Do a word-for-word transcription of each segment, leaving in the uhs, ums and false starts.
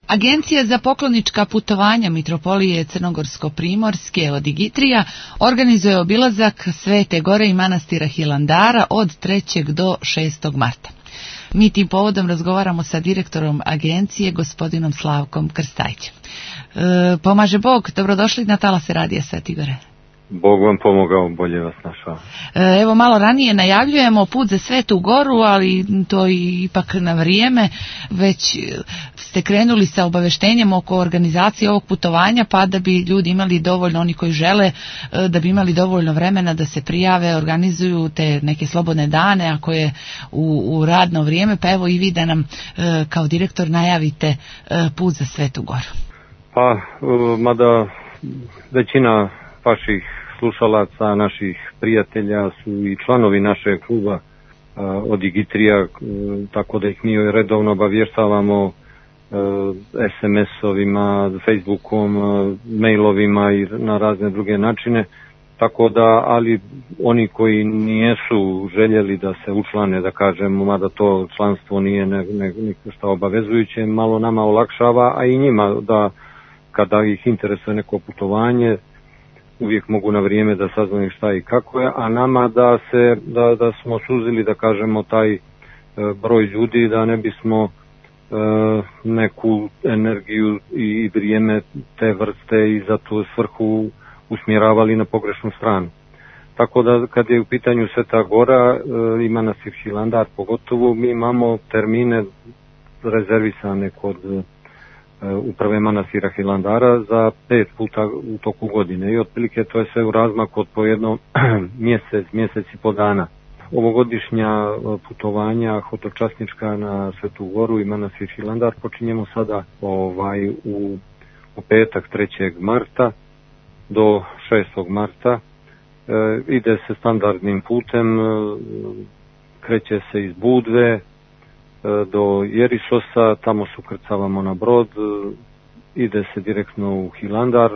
Agencija za poklonička putovanja Mitropolije Crnogorsko-Primorske Odigitrija organizuje obilazak Svete Gore i manastira Hilandara od trećeg do šestog marta. Mi tim povodom razgovaramo sa direktorom agencije, gospodinom Slavkom Krstajćem. E, pomaže Bog, dobrodošli na talase Radija Svete Gore. Bog vam pomogao, bolje vas našao. E, evo, malo ranije najavljujemo put za Svetu Goru, ali to ipak na vrijeme. Već ste krenuli sa obaveštenjem oko organizacije ovog putovanja, pa da bi ljudi imali dovoljno, oni koji žele, da bi imali dovoljno vremena da se prijave, organizuju te neke slobodne dane, ako je u, u radno vrijeme, pa evo i vi da nam kao direktor najavite put za Svetu Goru. Pa, mada većina vaših slušalaca, naših prijatelja su i članovi našeg kluba Odigitrija, tako da ih mi redovno obavještavamo es em es-ovima, Facebookom, mailovima i na razne druge načine, tako da, ali oni koji nijesu željeli da se učlane, da kažemo, mada to članstvo nije ne, ne, ništa obavezujuće, malo nama olakšava, a i njima da kada ih interesuje neko putovanje, uvijek mogu na vrijeme da saznaju šta i kako je, a nama da se da, da smo suzili, da kažemo, taj e, broj ljudi, da ne bismo e, neku energiju i vrijeme te vrste i za tu svrhu usmjeravali na pogrešnu stranu. Tako da kad je u pitanju Sveta Gora e, i manastir Hilandar pogotovo, mi imamo termine rezervisane kod uprave manastira Hilandara za pet puta u toku godine i otprilike to je sve u razmaku od po jedno mjesec, mjesec i po dana. Ovogodišnja putovanja hodočasnička na Svetu Goru i manastir Hilandar počinjemo sada ovaj u, u petak trećeg marta do šestog marta. E, ide se standardnim putem, e, kreće se iz Budve do Jerisosa, tamo se ukrcavamo na brod, ide se direktno u Hilandar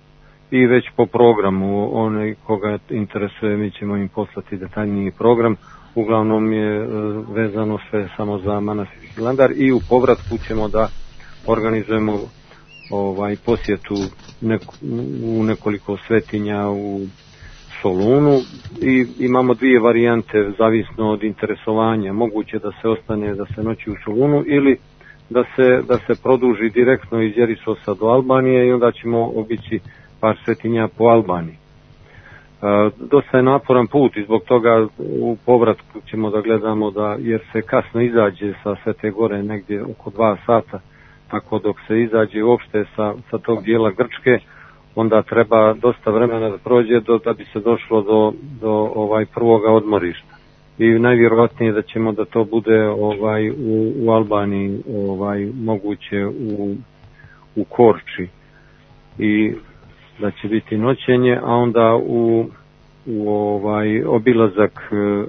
i već po programu, onaj koga interesuje, mi ćemo im poslati detaljniji program, uglavnom je vezano sve samo za manastir Hilandar i u povratku ćemo da organizujemo ovaj posjetu neko, u nekoliko svetinja u Solunu i imamo dvije varijante zavisno od interesovanja. Moguće da se ostane, da se noći u Solunu ili da se, da se produži direktno iz Jerisosa do Albanije i onda ćemo obići par svetinja po Albaniji. E, dosta je naporan put i zbog toga u povratku ćemo da gledamo da, jer se kasno izađe sa Svete Gore negdje oko dva sata, tako dok se izađe uopšte sa, sa tog dijela Grčke, onda treba dosta vremena da prođe do, da bi se došlo do, do ovaj prvoga odmorišta. I najvjerojatnije da ćemo da to bude ovaj u, u Albaniji, ovaj moguće u, u Korči i da će biti noćenje, a onda u, u ovaj obilazak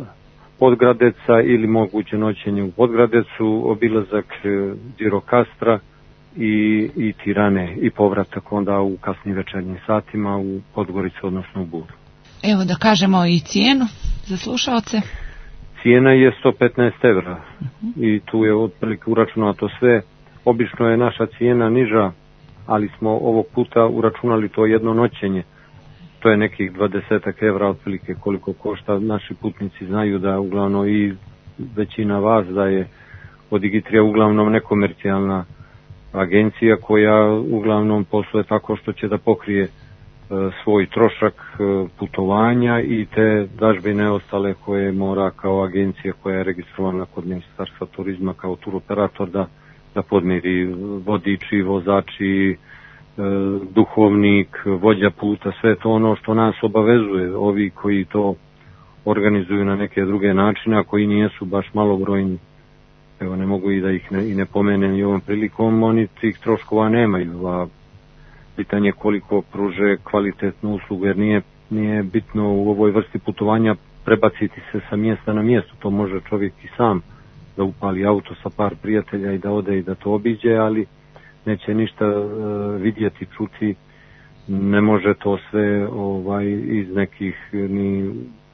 Podgradeca ili moguće noćenje u Podgradecu, obilazak Đirokastra i, i Tirane i povratak onda u kasnim večernjim satima u Podgoricu, odnosno u Budu. Evo da kažemo i cijenu za slušaoce. Cijena je sto petnaest evra uh-huh. i tu je otprilike uračunato sve. Obično je naša cijena niža, ali smo ovog puta uračunali to jedno noćenje. To je nekih dvadesetak evra otprilike koliko košta. Naši putnici znaju da uglavnom i većina vas da je Odigitrija uglavnom nekomercijalna agencija koja uglavnom posluje tako što će da pokrije e, svoj trošak e, putovanja i te dažbine ostale koje mora kao agencija koja je registrovana kod Ministarstva turizma kao turoperator da, da podmiri vodiči, vozači, e, duhovnik, vođa puta, sve to ono što nas obavezuje, ovi koji to organizuju na neke druge načine, a koji nijesu baš malobrojni. Evo, ne mogu i da ih ne, i ne pomenem i ovom prilikom, oni tih troškova nemaju, a pitanje koliko pruže kvalitetnu uslugu, jer nije, nije bitno u ovoj vrsti putovanja prebaciti se sa mjesta na mjesto, to može čovjek i sam da upali auto sa par prijatelja i da ode i da to obiđe, ali neće ništa uh, vidjeti, čuti, ne može to sve ovaj iz nekih ni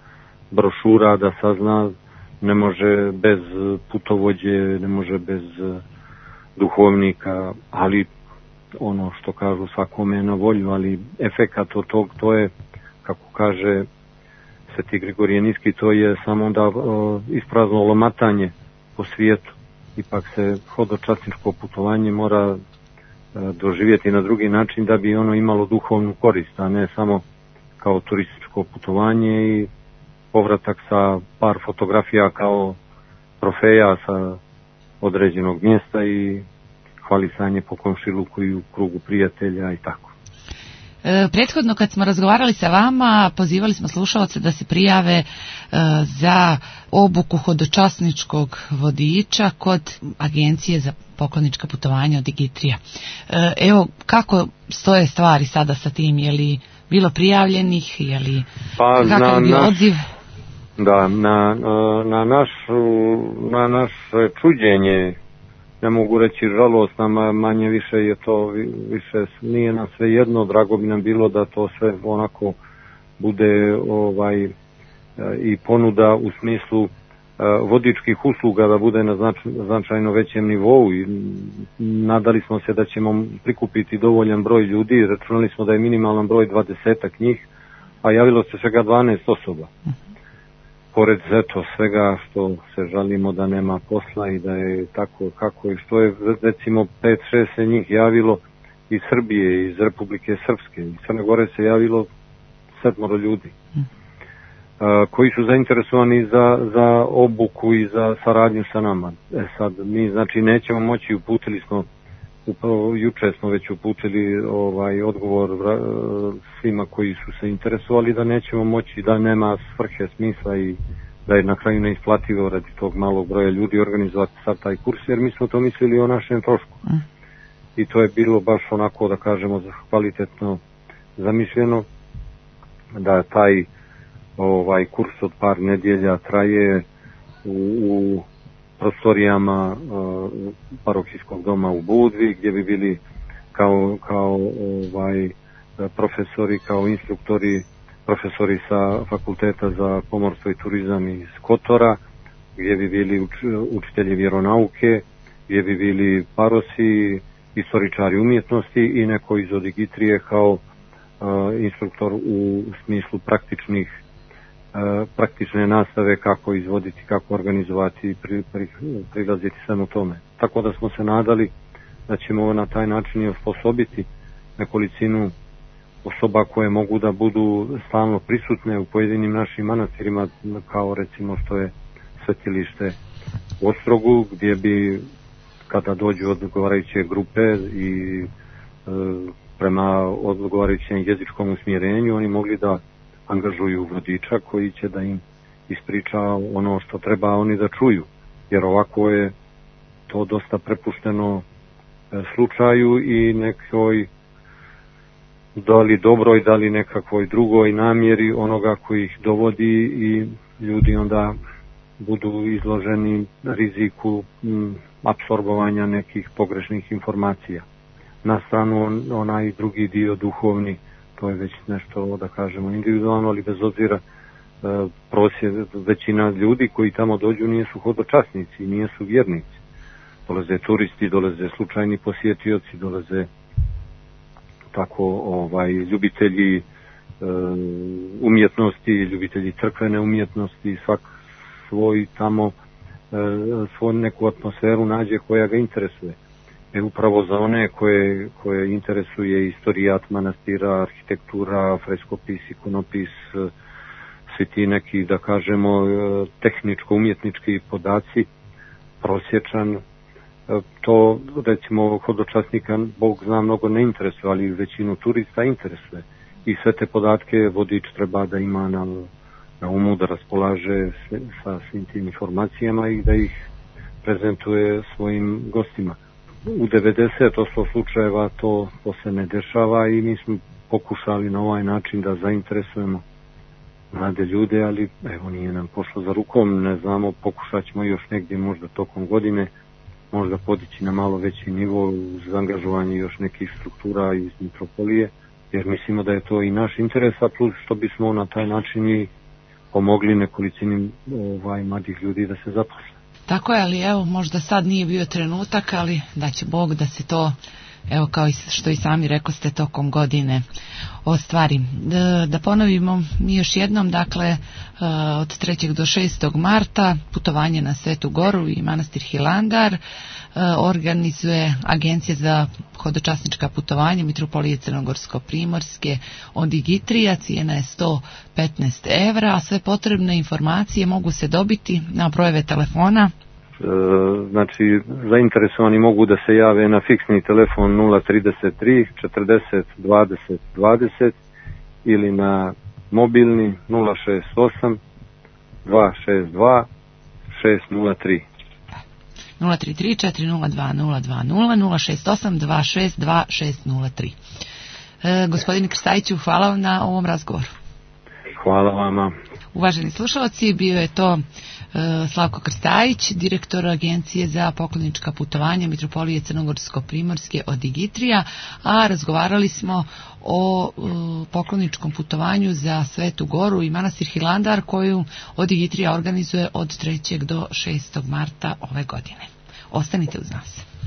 brošura da sazna, ne može bez putovođe, ne može bez duhovnika, ali ono što kažu svakome je na volju, ali efekat od tog, to je, kako kaže Sveti Grigorije Niski, to je samo onda o, isprazno lomatanje po svijetu. Ipak se hodočasničko putovanje mora e, doživjeti na drugi način da bi ono imalo duhovnu korist, a ne samo kao turističko putovanje i povratak sa par fotografija kao trofeja sa određenog mjesta i hvalisanje po komšiluku i u krugu prijatelja i tako. E, prethodno kad smo razgovarali sa vama, pozivali smo slušalce da se prijave e, za obuku hodočasničkog vodiča kod Agencije za poklonička putovanja od Digitrija. E, evo, kako stoje stvari sada sa tim? Je li bilo prijavljenih? Je li, pa, kakav je bio naš, odziv? Da, na, na, našu, na naše čuđenje, ne mogu reći žalost, nama manje više je to, više nije nam sve jedno, drago bi nam bilo da to sve onako bude ovaj i ponuda u smislu vodičkih usluga da bude na znač, značajno većem nivou i nadali smo se da ćemo prikupiti dovoljan broj ljudi, računali smo da je minimalan broj dvadesetak njih, a javilo se svega dvanaest osoba. Pored eto svega što se žalimo da nema posla i da je tako kako je, što je recimo pet šest se njih javilo iz Srbije, iz Republike Srpske, iz Crne Gore se javilo sedmoro ljudi a, koji su zainteresovani za, za obuku i za saradnju sa nama. E sad mi znači nećemo moći, uputili smo upravo juče smo već uputili ovaj odgovor svima koji su se interesovali da nećemo moći, da nema svrhe, smisla i da je na kraju neisplativo radi tog malog broja ljudi organizovati sad taj kurs, jer mi smo to mislili o našem trošku. Mm. I to je bilo baš onako, da kažemo, kvalitetno zamišljeno, da taj ovaj kurs od par nedjelja traje u, u prostorijama uh, parohijskog doma u Budvi, gdje bi bili kao, kao ovaj, profesori, kao instruktori, profesori sa fakulteta za pomorstvo i turizam iz Kotora, gdje bi bili uč, učitelji vjeronauke, gdje bi bili parosi, istoričari umjetnosti i neko iz Odigitrije kao uh, instruktor u smislu praktičnih praktične nastave, kako izvoditi, kako organizovati i pri, pri, prilaziti samo tome. Tako da smo se nadali da ćemo na taj način i osposobiti nekolicinu osoba koje mogu da budu stalno prisutne u pojedinim našim manastirima, kao recimo što je svetilište u Ostrogu, gdje bi kada dođu odgovarajuće grupe i e, prema odgovarajućem jezičkom usmjerenju oni mogli da angažuju vodiča koji će da im ispriča ono što treba oni da čuju, jer ovako je to dosta prepušteno slučaju i nekoj da li dobroj, da li nekakvoj drugoj namjeri onoga koji ih dovodi i ljudi onda budu izloženi riziku m, apsorbovanja nekih pogrešnih informacija. Na stranu on, onaj drugi dio duhovni, to je već nešto, da kažemo, individualno, ali bez obzira e, prosjed, većina ljudi koji tamo dođu nisu hodočasnici, nisu vjernici. Dolaze turisti, dolaze slučajni posjetioci, dolaze tako ovaj ljubitelji e, umjetnosti, ljubitelji crkvene umjetnosti, svak svoj tamo e, svoju neku atmosferu nađe koja ga interesuje. E upravo za one koje, koje interesuje istorijat manastira, arhitektura, freskopis, ikonopis, svi ti neki, da kažemo, tehničko-umjetnički podaci, prosječan, to recimo hodočasnika Bog zna mnogo ne interesuje, ali većinu turista interesuje. I sve te podatke vodič treba da ima na, na umu, da raspolaže sve, sa svim tim informacijama i da ih prezentuje svojim gostima. U devedeset posto slučajeva to, to se ne dešava i mi smo pokušali na ovaj način da zainteresujemo mlade ljude, ali evo nije nam pošlo za rukom, ne znamo, pokušat ćemo još negdje možda tokom godine, možda podići na malo veći nivo uz angažovanje još nekih struktura iz mitropolije, jer mislimo da je to i naš interes, a plus što bismo na taj način i pomogli nekolicini ovaj, mladih ljudi da se zaposle. Tako je, ali evo, možda sad nije bio trenutak, ali da će Bog da se to, evo kao što i sami rekoste, tokom godine ostvari. Da, da ponovimo mi još jednom, dakle, od trećeg do šestog marta putovanje na Svetu Goru i manastir Hilandar organizuje Agencija za hodočasnička putovanja Mitropolije Crnogorsko-Primorske od Igitrija, cijena je sto petnaest evra, a sve potrebne informacije mogu se dobiti na brojeve telefona. Znači, zainteresovani mogu da se jave na fiksni telefon nula trideset tri četrdeset dvadeset dvadeset ili na mobilni nula šest osam dva šest dva šest nula tri. nula tri tri četiri nula dva nula dva nula nula šest osam dva šest dva šest nula tri. E, gospodine Krstajiću, hvala vam na ovom razgovoru. Hvala vama. Uvaženi slušalci, bio je to e, Slavko Krstajić, direktor Agencije za poklonička putovanja Mitropolije Crnogorsko-Primorske od Igitrija, a razgovarali smo o e, pokloničkom putovanju za Svetu Goru i manastir Hilandar koju od Igitrija organizuje od trećeg do šestog marta ove godine. Ostanite uz nas.